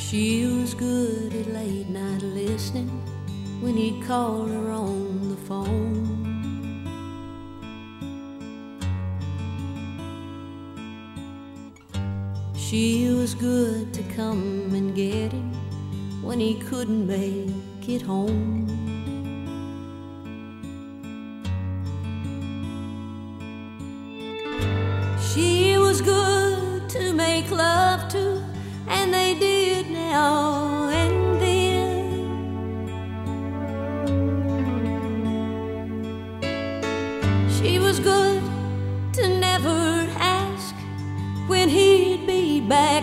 She was good at late night listening when he'd call her on the phone. She was good to come and get him when he couldn't make it home. She was good to make love to, and they did now